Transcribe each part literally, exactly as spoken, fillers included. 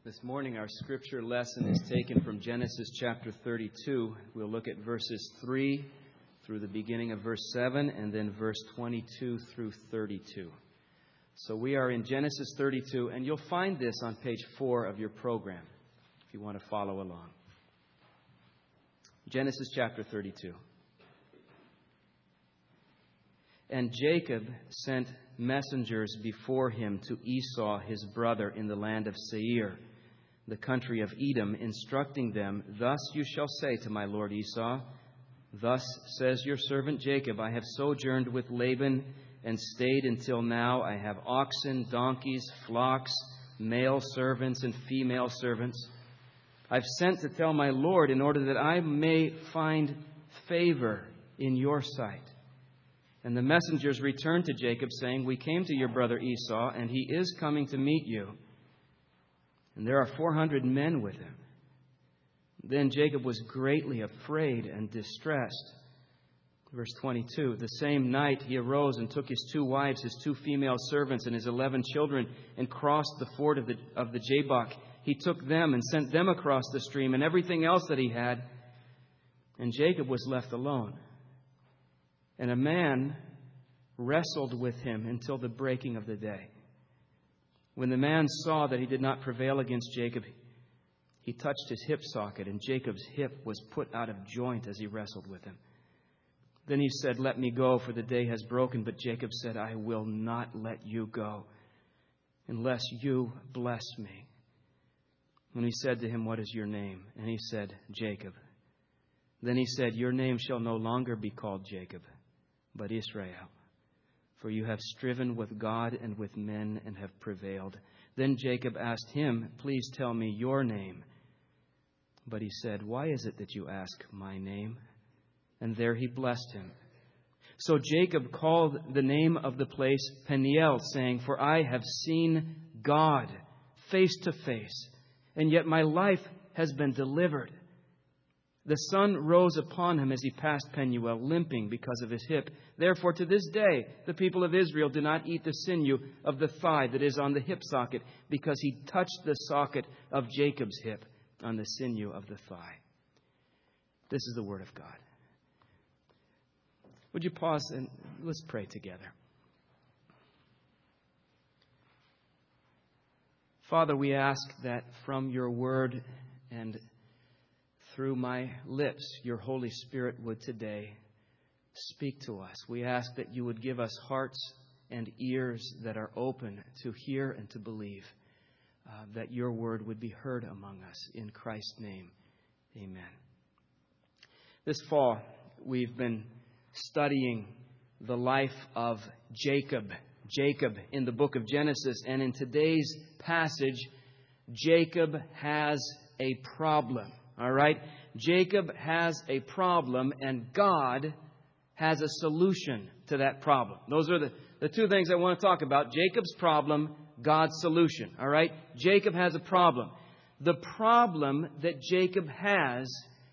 This morning our scripture lesson is taken from Genesis chapter thirty-two. We'll look at verses three through the beginning of verse seven and then verse twenty-two through thirty-two. So we are in Genesis thirty-two, and you'll find this on page four of your program if you want to follow along. Genesis chapter thirty-two. And Jacob sent messengers before him to Esau his brother in the land of Seir, the country of Edom, instructing them, "Thus you shall say to my lord Esau, Thus says your servant Jacob, I have sojourned with Laban and stayed until now. I have oxen, donkeys, flocks, male servants and female servants. I've sent to tell my lord in order that I may find favor in your sight." And the messengers returned to Jacob, saying, "We came to your brother Esau, and he is coming to meet you. And there are four hundred men with him." Then Jacob was greatly afraid and distressed. Verse twenty-two, the same night he arose and took his two wives, his two female servants, and his eleven children, and crossed the ford of the, of the Jabbok. He took them and sent them across the stream, and everything else that he had. And Jacob was left alone. And a man wrestled with him until the breaking of the day. When the man saw that he did not prevail against Jacob, he touched his hip socket, and Jacob's hip was put out of joint as he wrestled with him. Then he said, "Let me go, for the day has broken." But Jacob said, "I will not let you go unless you bless me." And he said to him, "What is your name?" And he said, "Jacob." Then he said, "Your name shall no longer be called Jacob, but Israel. For you have striven with God and with men and have prevailed." Then Jacob asked him, "Please tell me your name." But he said, "Why is it that you ask my name?" And there he blessed him. So Jacob called the name of the place Peniel, saying, "For I have seen God face to face, and yet my life has been delivered." The sun rose upon him as he passed Penuel, limping because of his hip. Therefore, to this day, the people of Israel do not eat the sinew of the thigh that is on the hip socket, because he touched the socket of Jacob's hip on the sinew of the thigh. This is the word of God. Would you pause and let's pray together. Father, we ask that from your word and through my lips, your Holy Spirit would today speak to us. We ask that you would give us hearts and ears that are open to hear and to believe, uh, that your word would be heard among us. In Christ's name, amen. This fall, we've been studying the life of Jacob. Jacob in the book of Genesis. And in today's passage, Jacob has a problem. All right? Jacob has a problem, and God has a solution to that problem. Those are the, the two things I want to talk about. Jacob's problem, God's solution. All right? Jacob has a problem. The problem that Jacob has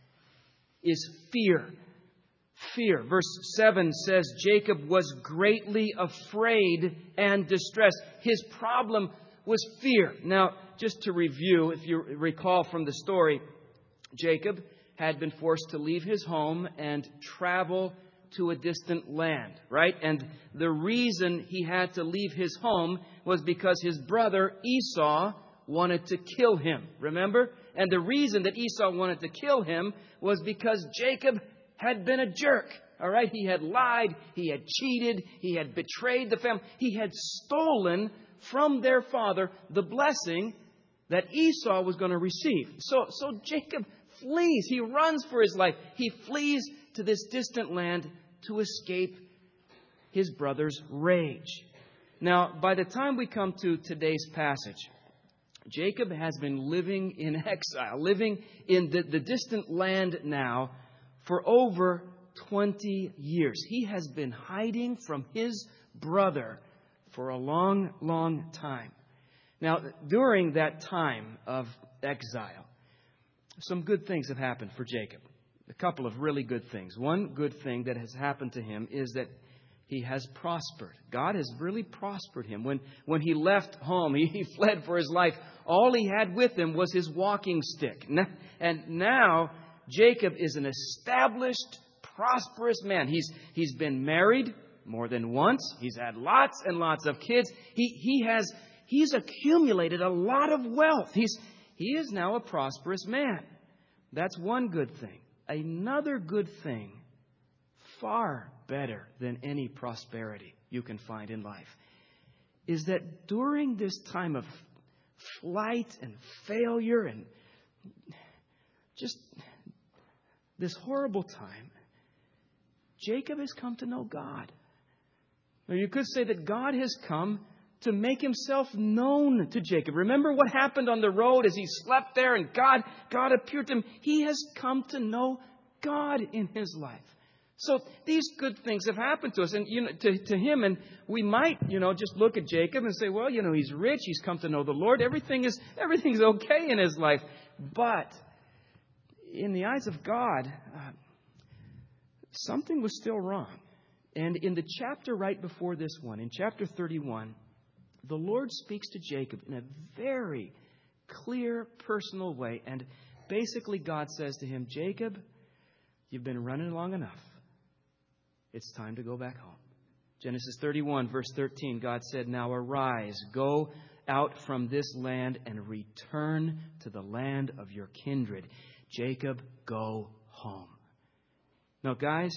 is fear. Fear. Verse seven says Jacob was greatly afraid and distressed. His problem was fear. Now, just to review, if you recall from the story, Jacob had been forced to leave his home and travel to a distant land, right? And the reason he had to leave his home was because his brother Esau wanted to kill him, remember? And the reason that Esau wanted to kill him was because Jacob had been a jerk, all right? He had lied, he had cheated, he had betrayed the family. He had stolen from their father the blessing that Esau was going to receive. So, so Jacob flees. He runs for his life. He flees to this distant land to escape his brother's rage. Now, by the time we come to today's passage, Jacob has been living in exile, living in the, the distant land now for over twenty years. He has been hiding from his brother for a long, long time. Now, during that time of exile, some good things have happened for Jacob. A couple of really good things. One good thing that has happened to him is that he has prospered. God has really prospered him. When, when he left home, he, he fled for his life. All he had with him was his walking stick. And now Jacob is an established, prosperous man. He's, he's been married more than once. He's had lots and lots of kids. He, he has, he's accumulated a lot of wealth. He's, he is now a prosperous man. That's one good thing. Another good thing, far better than any prosperity you can find in life, is that during this time of flight and failure and just this horrible time, Jacob has come to know God. Or you could say that God has come to make himself known to Jacob. Remember what happened on the road as he slept there and God, God appeared to him? He has come to know God in his life. So these good things have happened to us and you know, to, to him. And we might, you know, just look at Jacob and say, well, you know, he's rich. He's come to know the Lord. Everything is, everything's okay in his life. But in the eyes of God, uh, something was still wrong. And in the chapter right before this one, in chapter thirty-one, the Lord speaks to Jacob in a very clear, personal way. And basically God says to him, Jacob, you've been running long enough. It's time to go back home. Genesis thirty-one, verse thirteen, God said, now arise, go out from this land and return to the land of your kindred. Jacob, go home. Now, guys,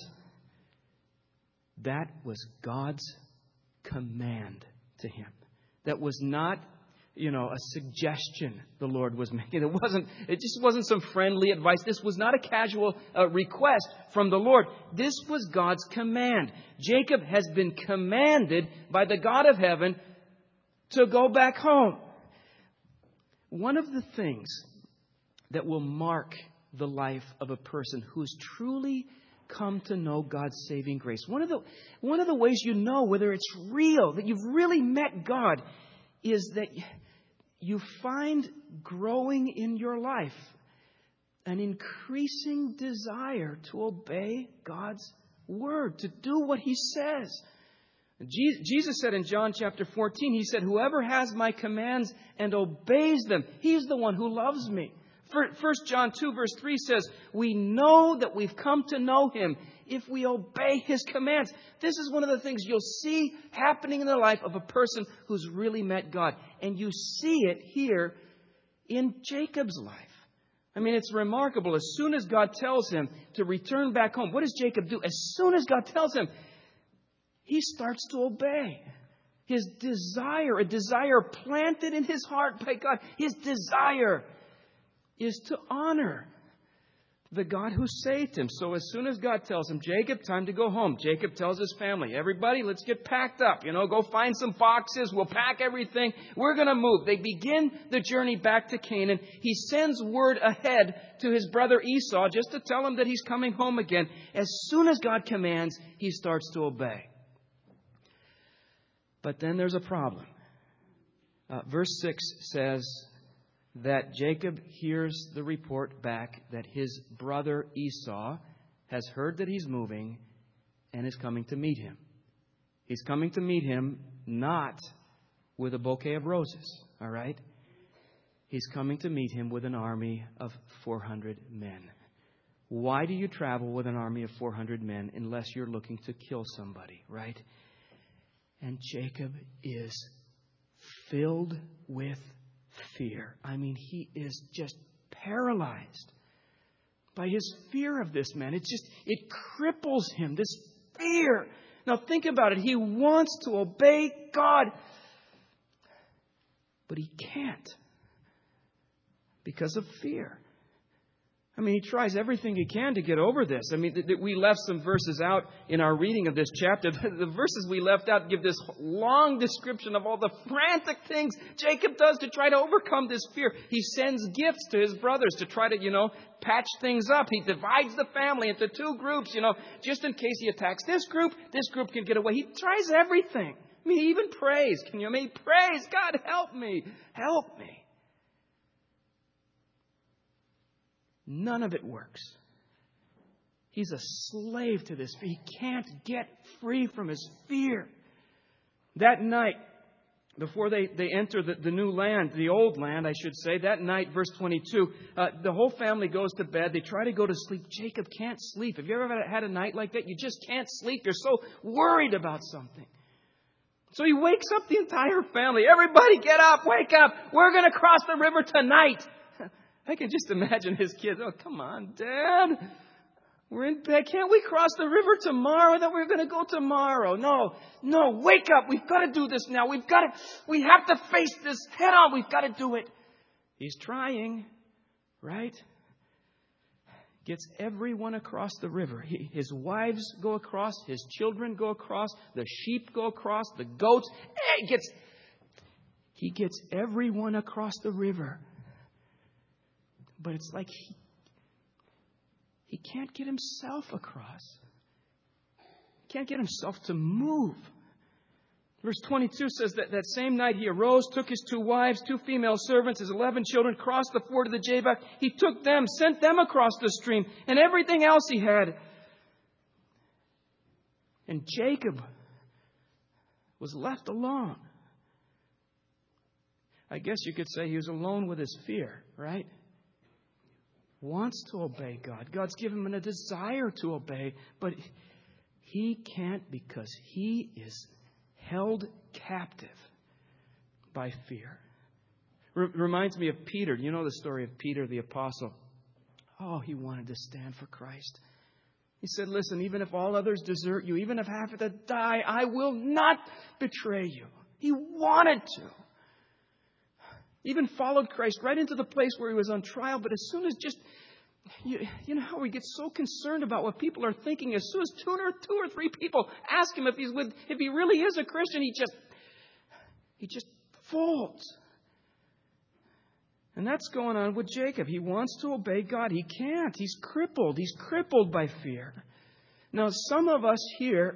that was God's command to him. That was not, you know, a suggestion the Lord was making. It wasn't, it just wasn't some friendly advice. This was not a casual uh, request from the Lord. This was God's command. Jacob has been commanded by the God of heaven to go back home. One of the things that will mark the life of a person who's truly come to know God's saving grace. One of the one of the ways you know whether it's real, that you've really met God, is that you find growing in your life an increasing desire to obey God's word, to do what He says. Jesus said in John chapter fourteen, He said, whoever has my commands and obeys them, he's the one who loves me. First John two verse three says, we know that we've come to know Him if we obey His commands. This is one of the things you'll see happening in the life of a person who's really met God. And you see it here in Jacob's life. I mean, it's remarkable. As soon as God tells him to return back home, what does Jacob do? As soon as God tells him, he starts to obey. His desire, a desire planted in his heart by God, his desire is to honor the God who saved him. So as soon as God tells him, Jacob, time to go home, Jacob tells his family, everybody, let's get packed up. You know, go find some boxes. We'll pack everything. We're going to move. They begin the journey back to Canaan. He sends word ahead to his brother Esau just to tell him that he's coming home again. As soon as God commands, he starts to obey. But then there's a problem. Uh, verse six says that Jacob hears the report back that his brother Esau has heard that he's moving and is coming to meet him. He's coming to meet him not with a bouquet of roses, all right? He's coming to meet him with an army of four hundred men. Why do you travel with an army of four hundred men unless you're looking to kill somebody, right? And Jacob is filled with fear. I mean, he is just paralyzed by his fear of this man. It's just, it cripples him, this fear. Now think about it. He wants to obey God, but he can't because of fear. I mean, he tries everything he can to get over this. I mean, th- th- we left some verses out in our reading of this chapter. The verses we left out give this long description of all the frantic things Jacob does to try to overcome this fear. He sends gifts to his brothers to try to, you know, patch things up. He divides the family into two groups, you know, just in case he attacks this group, this group can get away. He tries everything. I mean, he even prays. Can you? I mean, he prays, God, help me. Help me. None of it works. He's a slave to this fear. He can't get free from his fear. That night, before they, they enter the, the new land, the old land, I should say, that night, verse twenty-two, uh, the whole family goes to bed. They try to go to sleep. Jacob can't sleep. Have you ever had a night like that? You just can't sleep. You're so worried about something. So he wakes up the entire family. Everybody get up, wake up. We're going to cross the river tonight. I can just imagine his kids. Oh, come on, Dad. We're in bed. Can't we cross the river tomorrow? That we're going to go tomorrow. No, no, wake up. We've got to do this now. We've got to, we have to face this head on. We've got to do it. He's trying, right? Gets everyone across the river. He, his wives go across. His children go across. The sheep go across. The goats. He gets, he gets everyone across the river. But it's like he, he can't get himself across. He can't get himself to move. Verse twenty-two says that that same night he arose, took his two wives, two female servants, his eleven children, crossed the ford of the Jabbok. He took them, sent them across the stream, and everything else he had. And Jacob was left alone. I guess you could say he was alone with his fear, right? Wants to obey God. God's given him a desire to obey, but he can't because he is held captive by fear. R- reminds me of Peter. You know the story of Peter the apostle. Oh, he wanted to stand for Christ. He said, listen, even if all others desert you, even if I have to die, I will not betray you. He wanted to. Even followed Christ right into the place where he was on trial. But as soon as just, you, you know how we get so concerned about what people are thinking. As soon as two or two or three people ask him if he's with, if he really is a Christian, he just, he just folds. And that's going on with Jacob. He wants to obey God. He can't. He's crippled. He's crippled by fear. Now, some of us here,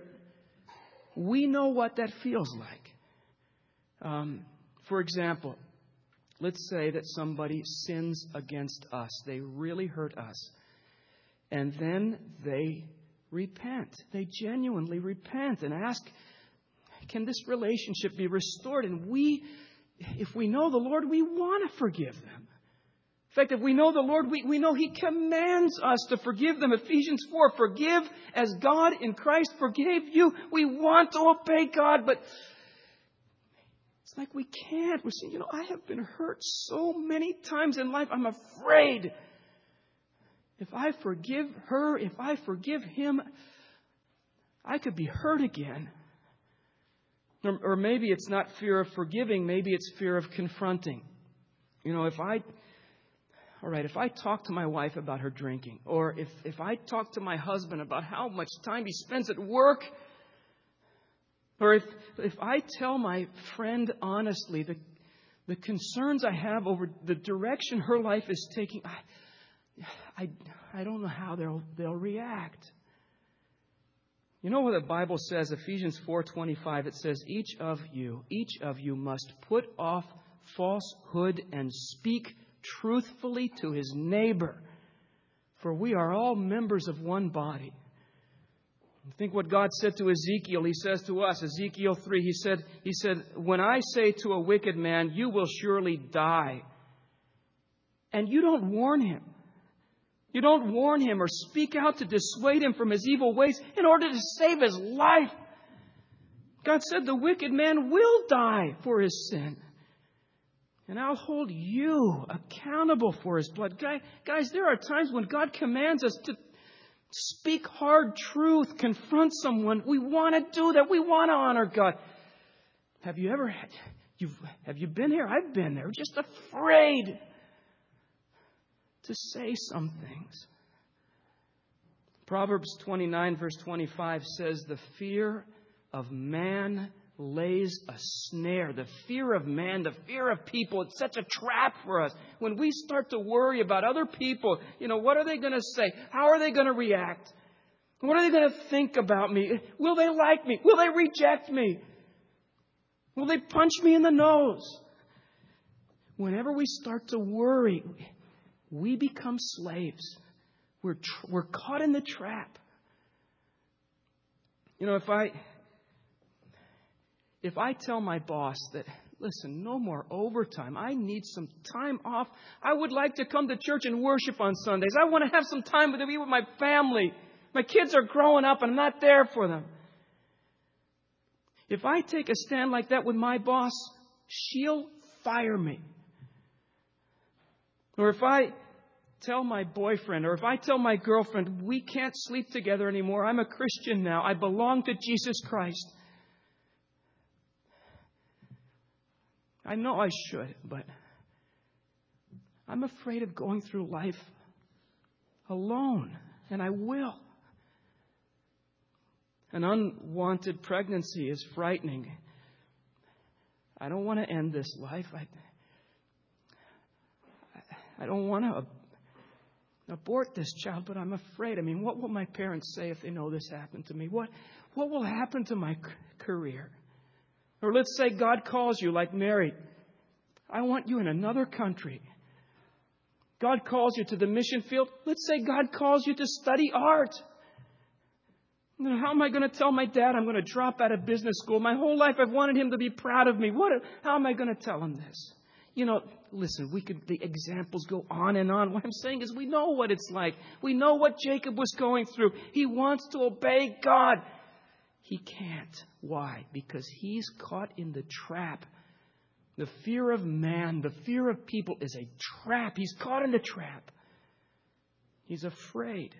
we know what that feels like. Um, for example, let's say that somebody sins against us. They really hurt us. And then they repent. They genuinely repent and ask, can this relationship be restored? And we, if we know the Lord, we want to forgive them. In fact, if we know the Lord, we, we know He commands us to forgive them. Ephesians four, forgive as God in Christ forgave you. We want to obey God, but it's like we can't. We're saying, you know, I have been hurt so many times in life. I'm afraid. If I forgive her, if I forgive him, I could be hurt again. Or, or maybe it's not fear of forgiving. Maybe it's fear of confronting. You know, if I, all right, if I talk to my wife about her drinking, or if, if I talk to my husband about how much time he spends at work, or if if I tell my friend honestly the, the concerns I have over the direction her life is taking, I, I, I don't know how they'll they'll react. You know what the Bible says, Ephesians four twenty-five, it says, each of you, each of you must put off falsehood and speak truthfully to his neighbor, for we are all members of one body. Think what God said to Ezekiel. He says to us, Ezekiel three, he said, he said, when I say to a wicked man, you will surely die, and you don't warn him. You don't warn him or speak out to dissuade him from his evil ways in order to save his life. God said the wicked man will die for his sin. And I'll hold you accountable for his blood. Guys, there are times when God commands us to speak hard truth, confront someone. We want to do that. We want to honor God. Have you ever, you've, have you been here? I've been there. Just afraid to say some things. Proverbs twenty-nine verse twenty-five says, the fear of man lays a snare. The fear of man, the fear of people, it's such a trap for us. When we start to worry about other people, you know, what are they going to say? How are they going to react? What are they going to think about me? Will they like me? Will they reject me? Will they punch me in the nose? Whenever we start to worry, we become slaves. We're, tr- we're caught in the trap. You know, if I, if I tell my boss that, listen, no more overtime. I need some time off. I would like to come to church and worship on Sundays. I want to have some time to be with my family. My kids are growing up and I'm not there for them. If I take a stand like that with my boss, she'll fire me. Or if I tell my boyfriend or if I tell my girlfriend, we can't sleep together anymore. I'm a Christian now. I belong to Jesus Christ. I know I should, but I'm afraid of going through life alone, and I will. An unwanted pregnancy is frightening. I don't want to end this life. I, I don't want to abort this child, but I'm afraid. I mean, what will my parents say if they know this happened to me? What, what will happen to my career? Or let's say God calls you like Mary. I want you in another country. God calls you to the mission field. Let's say God calls you to study art. How am I going to tell my dad I'm going to drop out of business school? My whole life I've wanted him to be proud of me. What? How am I going to tell him this? You know, listen, we could, the examples go on and on. What I'm saying is we know what it's like. We know what Jacob was going through. He wants to obey God. He can't. Why? Because he's caught in the trap. The fear of man, the fear of people is a trap. He's caught in the trap. He's afraid.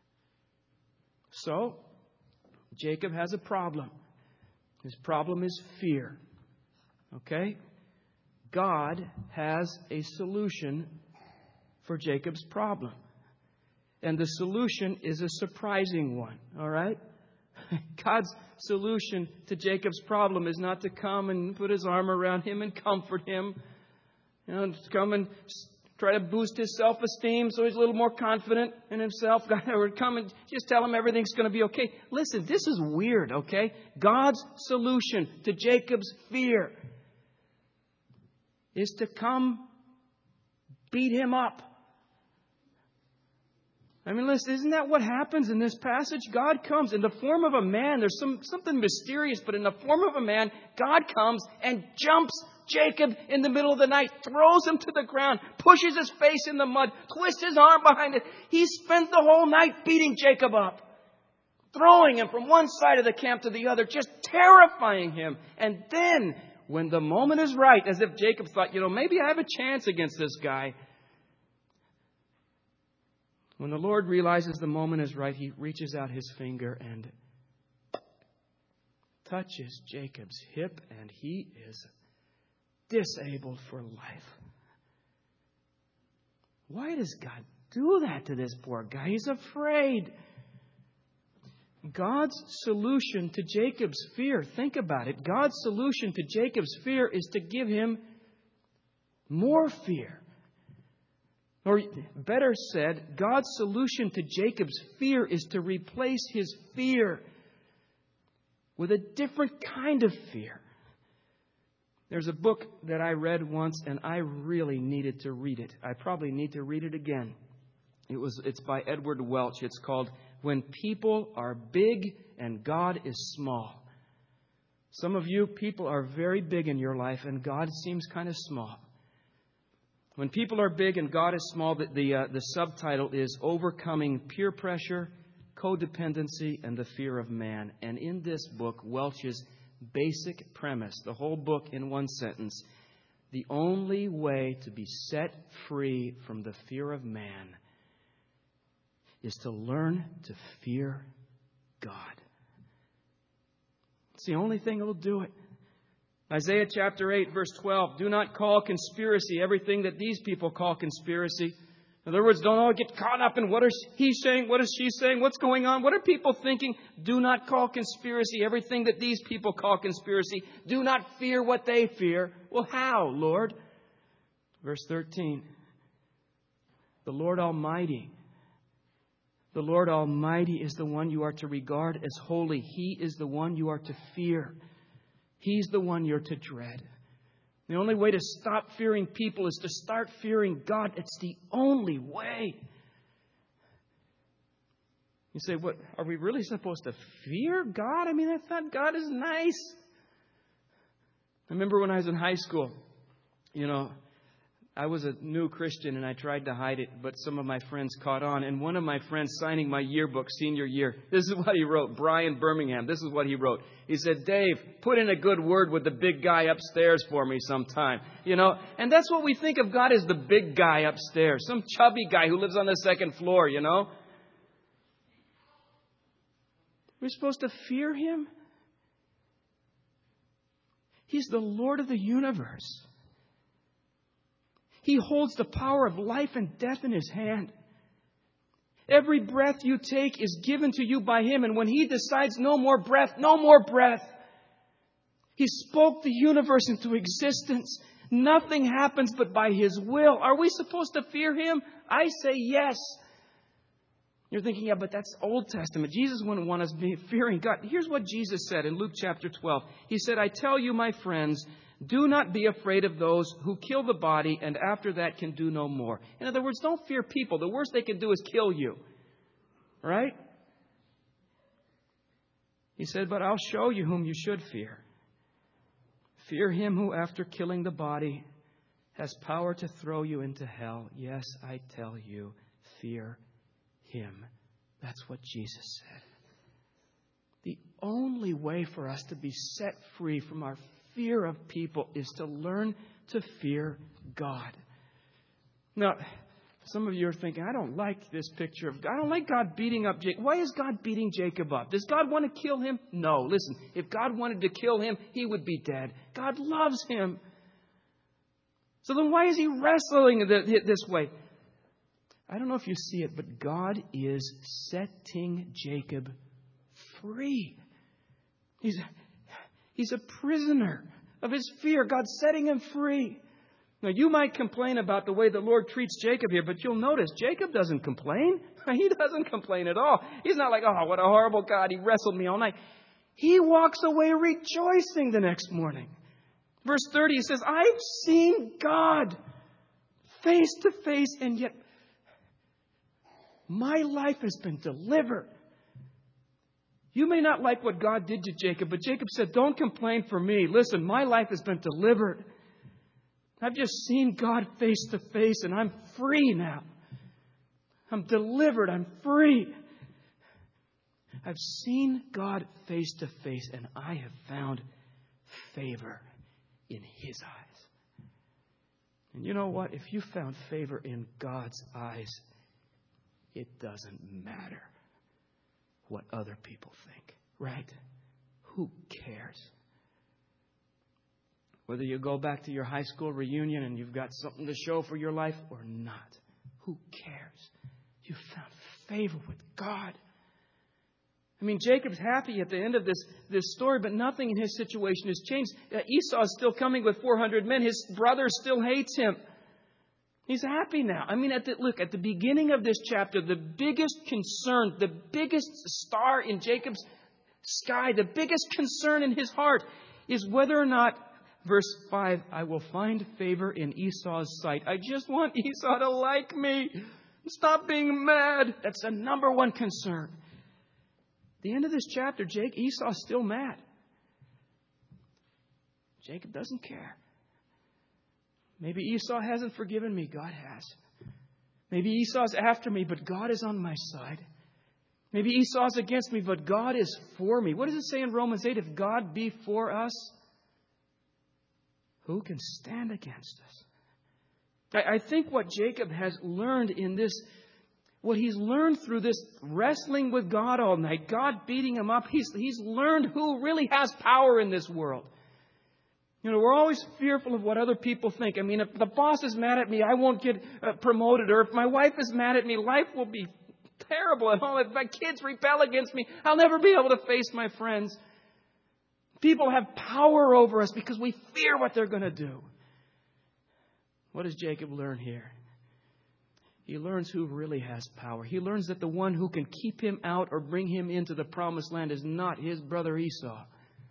So, Jacob has a problem. His problem is fear. Okay? God has a solution for Jacob's problem. And the solution is a surprising one. All right? God's solution to Jacob's problem is not to come and put his arm around him and comfort him. You know, to come and try to boost his self-esteem so he's a little more confident in himself. Or come and just tell him everything's going to be okay. Listen, this is weird, okay? God's solution to Jacob's fear is to come beat him up. I mean, listen, isn't that what happens in this passage? God comes in the form of a man. There's some something mysterious, but in the form of a man, God comes and jumps Jacob in the middle of the night, throws him to the ground, pushes his face in the mud, twists his arm behind it. He spent the whole night beating Jacob up, throwing him from one side of the camp to the other, just terrifying him. And then, when the moment is right, as if Jacob thought, you know, maybe I have a chance against this guy. When the Lord realizes the moment is right, He reaches out His finger and touches Jacob's hip, and he is disabled for life. Why does God do that to this poor guy? He's afraid. God's solution to Jacob's fear, think about it. God's solution to Jacob's fear is to give him more fear. Or better said, God's solution to Jacob's fear is to replace his fear with a different kind of fear. There's a book that I read once, and I really needed to read it. I probably need to read it again. It was, it's by Edward Welch. It's called When People Are Big and God is Small. Some of you, people are very big in your life, and God seems kind of small. When people are big and God is small, the, the, uh, the subtitle is Overcoming Peer Pressure, Codependency, and the Fear of Man. And in this book, Welch's basic premise, the whole book in one sentence, the only way to be set free from the fear of man is to learn to fear God. It's the only thing that will do it. Isaiah chapter eight, verse twelve, do not call conspiracy everything that these people call conspiracy. In other words, don't all get caught up in what is he saying, what is she saying, what's going on, what are people thinking? Do not call conspiracy everything that these people call conspiracy. Do not fear what they fear. Well, how, Lord? Verse thirteen, the Lord Almighty. The Lord Almighty is the one you are to regard as holy. He is the one you are to fear. He's the one you're to dread. The only way to stop fearing people is to start fearing God. It's the only way. You say, what, are we really supposed to fear God? I mean, I thought God is nice. I remember when I was in high school, you know, I was a new Christian and I tried to hide it, but some of my friends caught on. And one of my friends signing my yearbook senior year, this is what he wrote, Brian Birmingham. This is what he wrote. He said, Dave, put in a good word with the big guy upstairs for me sometime. You know, and that's what we think of God as, the big guy upstairs, some chubby guy who lives on the second floor, you know. We're supposed to fear Him. He's the Lord of the universe. He holds the power of life and death in His hand. Every breath you take is given to you by Him. And when He decides no more breath, no more breath. He spoke the universe into existence. Nothing happens but by His will. Are we supposed to fear Him? I say yes. You're thinking, yeah, but that's Old Testament. Jesus wouldn't want us be fearing God. Here's what Jesus said in Luke chapter twelve. He said, I tell you, my friends, do not be afraid of those who kill the body and after that can do no more. In other words, don't fear people. The worst they can do is kill you. Right? He said, but I'll show you whom you should fear. Fear Him who, after killing the body, has power to throw you into hell. Yes, I tell you, fear Him. That's what Jesus said. The only way for us to be set free from our fear of people is to learn to fear God. Now, some of you are thinking, I don't like this picture of God. I don't like God beating up Jacob. Why is God beating Jacob up? Does God want to kill him? No. Listen, if God wanted to kill him, he would be dead. God loves him. So then why is he wrestling this way? I don't know if you see it, but God is setting Jacob free. He's, he's a prisoner of his fear. God's setting him free. Now, you might complain about the way the Lord treats Jacob here, but you'll notice Jacob doesn't complain. He doesn't complain at all. He's not like, oh, what a horrible God. He wrestled me all night. He walks away rejoicing the next morning. Verse thirty, he says, I've seen God face to face, and yet my life has been delivered. You may not like what God did to Jacob, but Jacob said, don't complain for me. Listen, my life has been delivered. I've just seen God face to face, and I'm free now. I'm delivered. I'm free. I've seen God face to face, and I have found favor in His eyes. And you know what? If you found favor in God's eyes, it doesn't matter what other people think, right? Who cares? Whether you go back to your high school reunion and you've got something to show for your life or not, who cares? You found favor with God. I mean, Jacob's happy at the end of this, this story, but nothing in his situation has changed. Uh, Esau is still coming with four hundred men. His brother still hates him. He's happy now. I mean, at the, look, at the beginning of this chapter, the biggest concern, the biggest star in Jacob's sky, the biggest concern in his heart is whether or not, verse five, I will find favor in Esau's sight. I just want Esau to like me. Stop being mad. That's the number one concern. At the end of this chapter, Jake, Esau's still mad. Jacob doesn't care. Maybe Esau hasn't forgiven me. God has. Maybe Esau's after me, but God is on my side. Maybe Esau's against me, but God is for me. What does it say in Romans eight? If God be for us, who can stand against us? I, I think what Jacob has learned in this, what he's learned through this wrestling with God all night, God beating him up, he's, he's learned who really has power in this world. You know, we're always fearful of what other people think. I mean, if the boss is mad at me, I won't get uh, promoted. Or if my wife is mad at me, life will be terrible at home. If my kids rebel against me, I'll never be able to face my friends. People have power over us because we fear what they're going to do. What does Jacob learn here? He learns who really has power. He learns that the one who can keep him out or bring him into the promised land is not his brother Esau.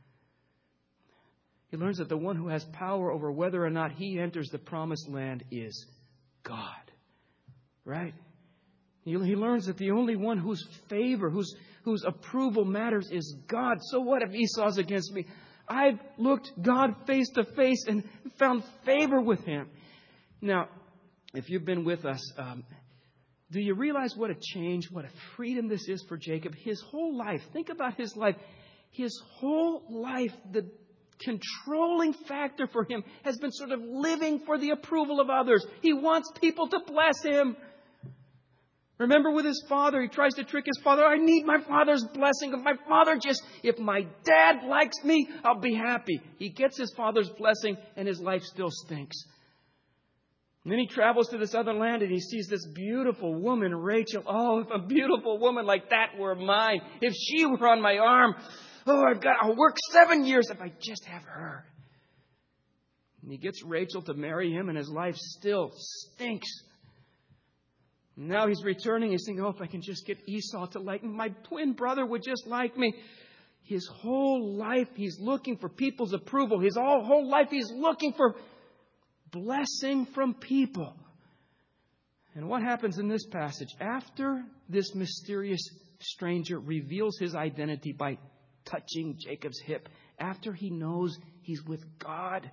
He learns that the one who has power over whether or not he enters the promised land is God. Right? He, he learns that the only one whose favor, whose, whose approval matters is God. So what if Esau's against me? I've looked God face to face and found favor with Him. Now, if you've been with us, um, do you realize what a change, what a freedom this is for Jacob? His whole life, think about his life. His whole life, the controlling factor for him has been sort of living for the approval of others. He wants people to bless him. Remember with his father, he tries to trick his father. I need my father's blessing. If my father just, if my dad likes me, I'll be happy. He gets his father's blessing and his life still stinks. And then he travels to this other land and he sees this beautiful woman, Rachel. Oh, if a beautiful woman like that were mine, if she were on my arm, oh, I've got, I'll work seven years if I just have her. And he gets Rachel to marry him and his life still stinks. Now he's returning. He's thinking, oh, if I can just get Esau to like me, my twin brother would just like me. His whole life, he's looking for people's approval. His whole, whole life, he's looking for blessing from people. And what happens in this passage? After this mysterious stranger reveals his identity by touching Jacob's hip, after he knows he's with God,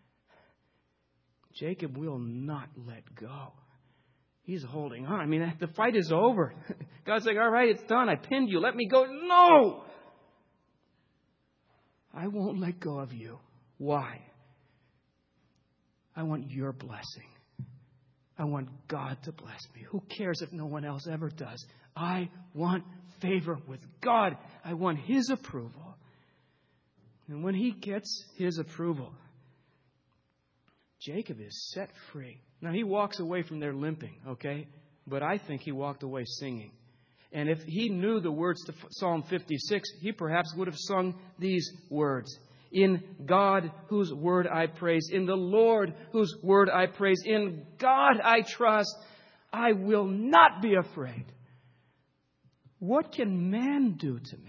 Jacob will not let go. He's holding on. I mean, the fight is over. God's like, all right, it's done. I pinned you. Let me go. No! I won't let go of you. Why? I want your blessing. I want God to bless me. Who cares if no one else ever does? I want favor with God. I want His approval. And when he gets His approval, Jacob is set free. Now, he walks away from there limping, okay? But I think he walked away singing. And if he knew the words to Psalm fifty-six, he perhaps would have sung these words. In God, whose word I praise. In the Lord, whose word I praise. In God I trust. I will not be afraid. What can man do to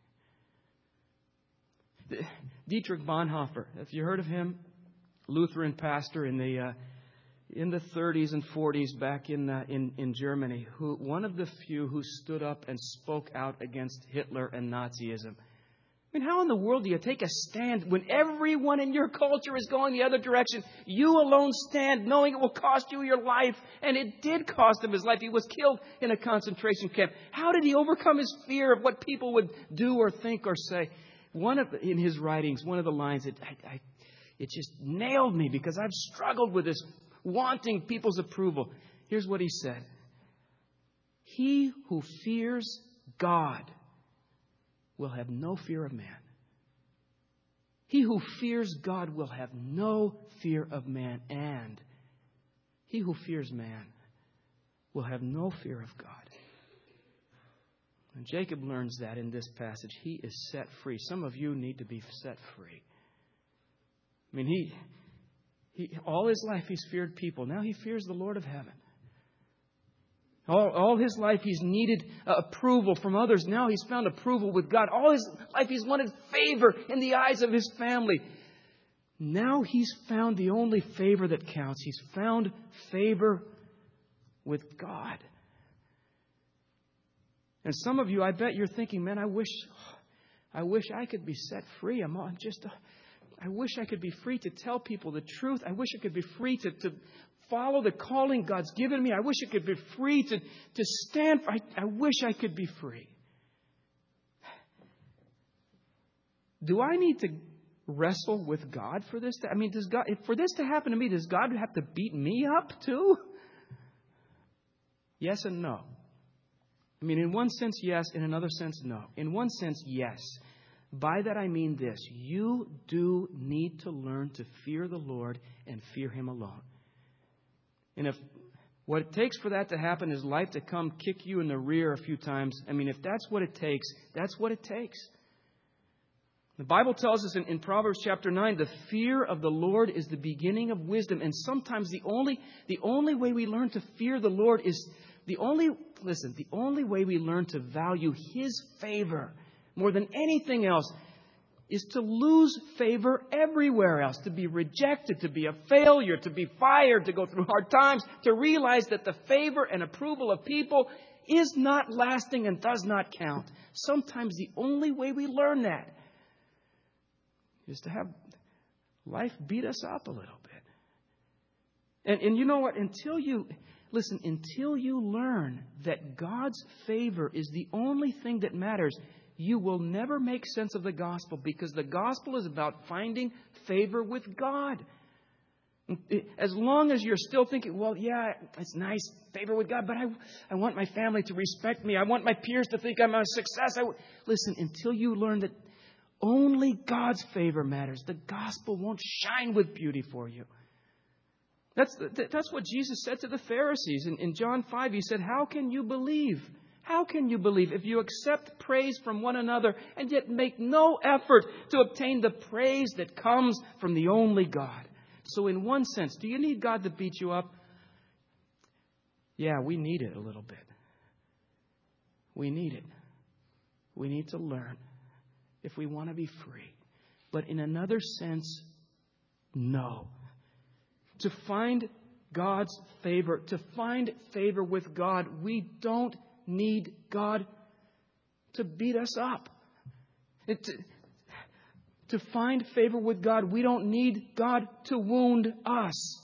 me? Dietrich Bonhoeffer, have you heard of him? Lutheran pastor in the uh, in the thirties and forties back in, uh, in in Germany, who one of the few who stood up and spoke out against Hitler and Nazism. I mean, how in the world do you take a stand when everyone in your culture is going the other direction? You alone stand knowing it will cost you your life. And it did cost him his life. He was killed in a concentration camp. How did he overcome his fear of what people would do or think or say? One of the, in his writings, one of the lines, it, I, I, it just nailed me because I've struggled with this, wanting people's approval. Here's what he said. He who fears God will have no fear of man. He who fears God will have no fear of man. And he who fears man will have no fear of God. And Jacob learns that in this passage. He is set free. Some of you need to be set free. I mean, he, he all his life he's feared people. Now he fears the Lord of heaven. All, all his life he's needed uh, approval from others. Now he's found approval with God. All his life he's wanted favor in the eyes of his family. Now he's found the only favor that counts. He's found favor with God. And some of you, I bet you're thinking, man, I wish, I wish I could be set free. I'm just, I wish I could be free to tell people the truth. I wish I could be free to, to follow the calling God's given me. I wish I could be free to, to stand. For, I, I wish I could be free. Do I need to wrestle with God for this? To, I mean, does God, for this to happen to me, does God have to beat me up too? Yes and no. I mean, in one sense, yes. In another sense, no. In one sense, yes. By that I mean this. You do need to learn to fear the Lord and fear Him alone. And if what it takes for that to happen is life to come kick you in the rear a few times, I mean, if that's what it takes, that's what it takes. The Bible tells us in, in Proverbs chapter nine, the fear of the Lord is the beginning of wisdom. And sometimes the only, the only way we learn to fear the Lord is the only, listen, the only way we learn to value His favor more than anything else is to lose favor everywhere else, to be rejected, to be a failure, to be fired, to go through hard times, to realize that the favor and approval of people is not lasting and does not count. Sometimes the only way we learn that is to have life beat us up a little bit. And, and you know what? Until you, listen, until you learn that God's favor is the only thing that matters, you will never make sense of the gospel, because the gospel is about finding favor with God. As long as you're still thinking, well, yeah, it's nice, favor with God, but I, I want my family to respect me. I want my peers to think I'm a success. I, listen, until you learn that only God's favor matters, the gospel won't shine with beauty for you. That's, that's what Jesus said to the Pharisees. In, in John five, He said, how can you believe? How can you believe if you accept praise from one another and yet make no effort to obtain the praise that comes from the only God? So in one sense, do you need God to beat you up? Yeah, we need it a little bit. We need it. We need to learn if we want to be free. But in another sense, no. To find God's favor, to find favor with God, we don't need God to beat us up. It, to, to find favor with God, we don't need God to wound us.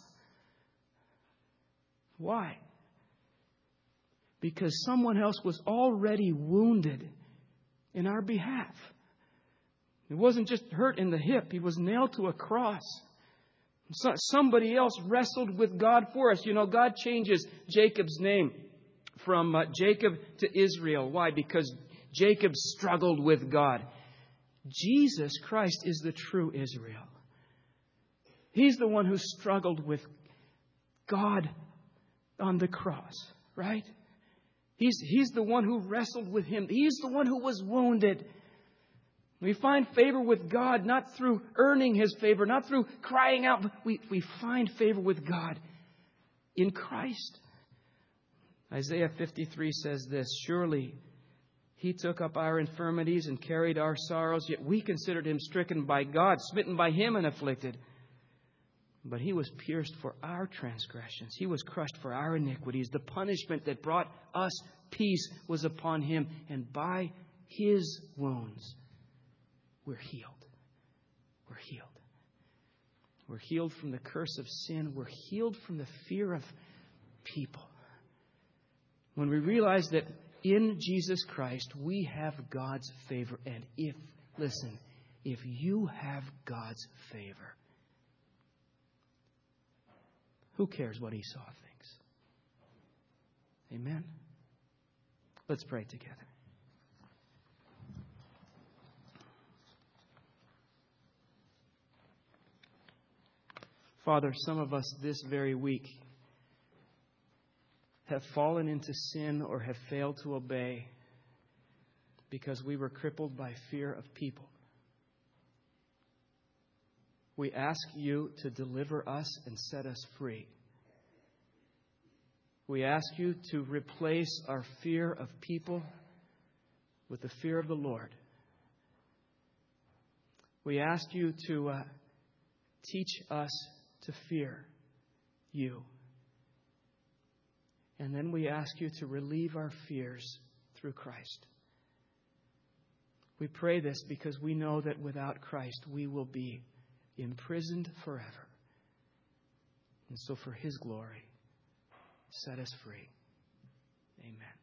Why? Because someone else was already wounded in our behalf. It wasn't just hurt in the hip. He was nailed to a cross. So, somebody else wrestled with God for us. You know, God changes Jacob's name from uh, Jacob to Israel. Why? Because Jacob struggled with God. Jesus Christ is the true Israel. He's the one who struggled with God on the cross, right? He's, he's the one who wrestled with Him. He's the one who was wounded. We find favor with God not through earning His favor, not through crying out. But we, we find favor with God in Christ. Isaiah fifty-three says this, surely He took up our infirmities and carried our sorrows, yet we considered Him stricken by God, smitten by Him and afflicted. But He was pierced for our transgressions. He was crushed for our iniquities. The punishment that brought us peace was upon Him, and by His wounds we're healed. We're healed. We're healed from the curse of sin. We're healed from the fear of people. When we realize that in Jesus Christ we have God's favor. And if, listen, if you have God's favor, who cares what Esau thinks? Amen? Let's pray together. Father, some of us this very week have fallen into sin or have failed to obey because we were crippled by fear of people. We ask You to deliver us and set us free. We ask You to replace our fear of people with the fear of the Lord. We ask You to uh, teach us to fear You. And then we ask You to relieve our fears through Christ. We pray this because we know that without Christ we will be imprisoned forever. And so for His glory, set us free. Amen.